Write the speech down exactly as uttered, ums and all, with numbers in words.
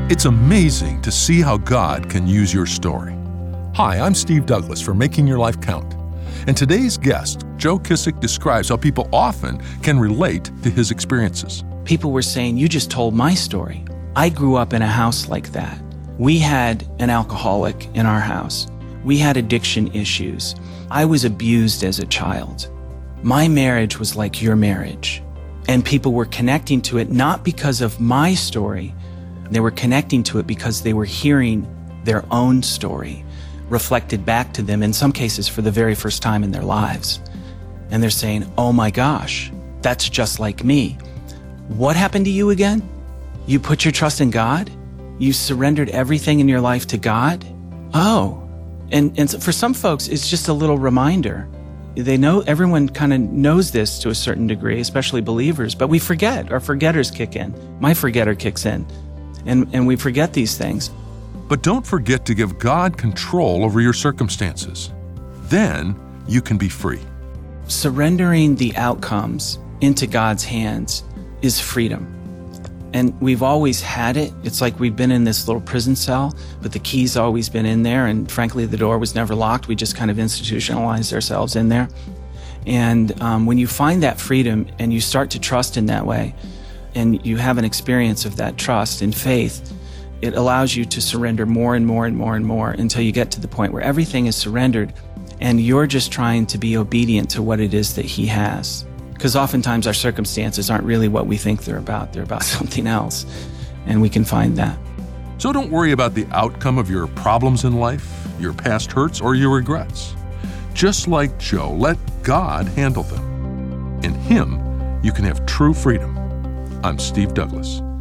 It's amazing to see how God can use your story. Hi, I'm Steve Douglas for Making Your Life Count. And today's guest, Joe Kissick, describes how people often can relate to his experiences. People were saying, you just told my story. I grew up in a house like that. We had an alcoholic in our house. We had addiction issues. I was abused as a child. My marriage was like your marriage. And people were connecting to it not because of my story. They were connecting to it because they were hearing their own story reflected back to them, in some cases for the very first time in their lives. And they're saying, oh my gosh, that's just like me. What happened to you again? You put your trust in God? You surrendered everything in your life to God? Oh, and, and for some folks, it's just a little reminder. They know, everyone kind of knows this to a certain degree, especially believers, but we forget. Our forgetters kick in. My forgetter kicks in. And, and we forget these things. But don't forget to give God control over your circumstances. Then you can be free. Surrendering the outcomes into God's hands is freedom. And we've always had it. It's like we've been in this little prison cell, but the key's always been in there. And frankly, the door was never locked. We just kind of institutionalized ourselves in there. And um, when you find that freedom and you start to trust in that way, and you have an experience of that trust and faith, it allows you to surrender more and more and more and more until you get to the point where everything is surrendered and you're just trying to be obedient to what it is that He has. Because oftentimes our circumstances aren't really what we think they're about. They're about something else, and we can find that. So don't worry about the outcome of your problems in life, your past hurts, or your regrets. Just like Joe, let God handle them. In Him, you can have true freedom. I'm Steve Douglas.